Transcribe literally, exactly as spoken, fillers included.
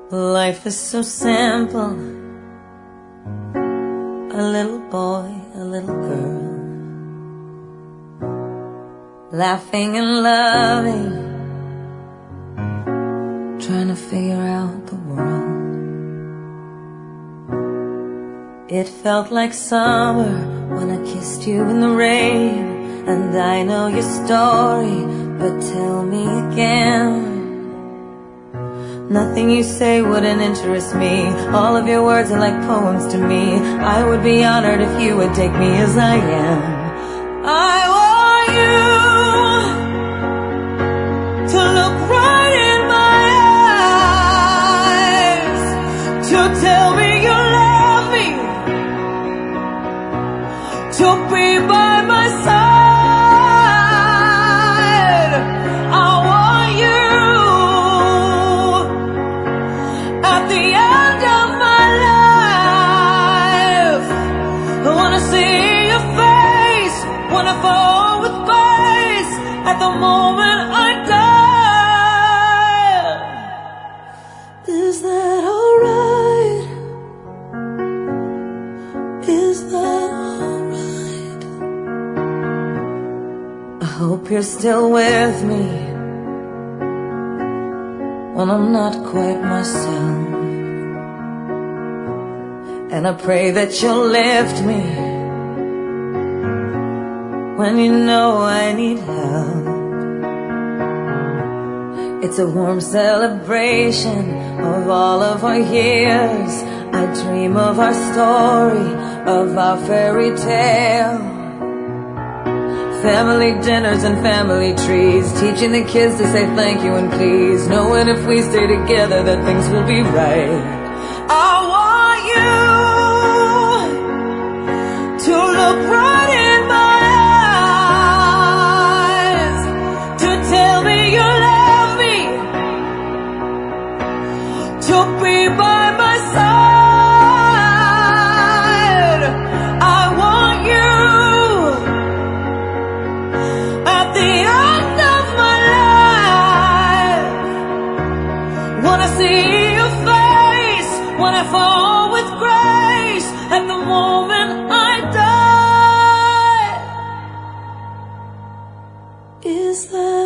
Life is so simple. A little boy, a little girl, laughing and loving, trying to figure out the world. It felt like summer when I kissed you in the rain. And I know your story, but tell me again. Nothing you say wouldn't interest me. All of your words are like poems to me. I would be honored if you would take me as I am. I want you to look right in my eyes, to tell me you love me, to be by my side. At the moment I die, is that alright? Is that alright? I hope you're still with me when I'm not quite myself, and I pray that you'll lift me when you know I need help. It's a warm celebration of all of our years. I dream of our story, of our fairy tale. Family dinners and family trees, teaching the kids to say thank you and please, knowing if we stay together that things will be right. I want you to look right in my to be by my side. I want you at the end of my life. Wanna see your face when I fall with grace at the moment I die. Is that